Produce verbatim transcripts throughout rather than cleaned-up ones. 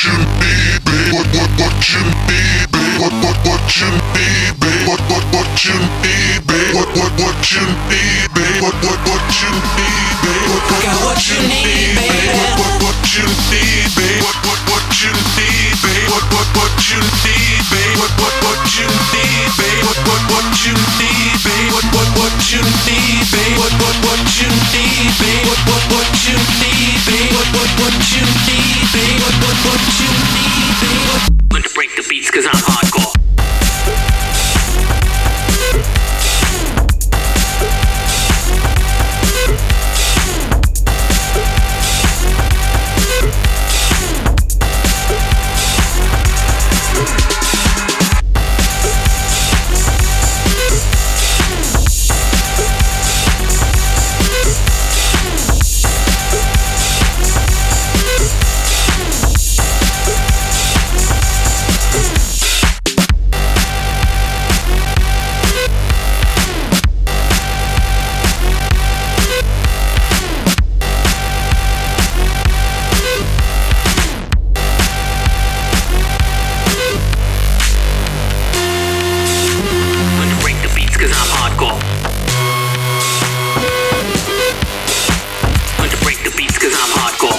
you need, babe? What, what, what you need, babe? What, what, what you need, babe? What, what, what you need, babe? What, what, what you need, babe? What, what, what you need, babe? What, what, got what you need, baby. What, what, what you need, babe? What, what, what you need, babe? What, what, what you need, babe? What, what, what you need, babe? What, what, what you need, babe? What, what, what you need, babe? What, what, what you need, babe? What, what, what you need, babe? What, what, what you need, babe? What, what, what you need, babe? Learn to break the beats cause I'm hardcore. Cause I'm hardcore. Learn to break the beats cause I'm hardcore.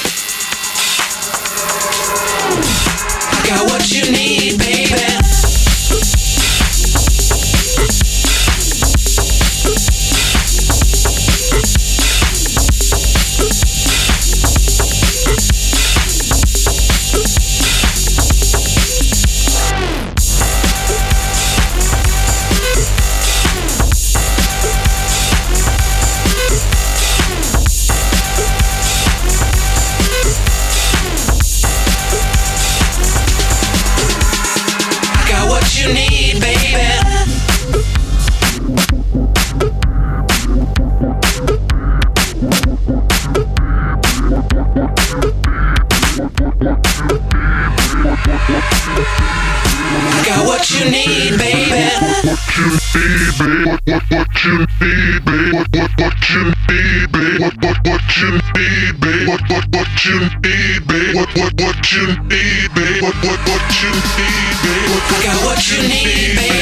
I got what you need, baby. You need, baby. I got what you need, baby. What, what, what you need, babe? What, what, what you need, babe? What, what, what you need, babe? What, what, what you need, babe? What, what, what you need, babe? I got what you need, baby.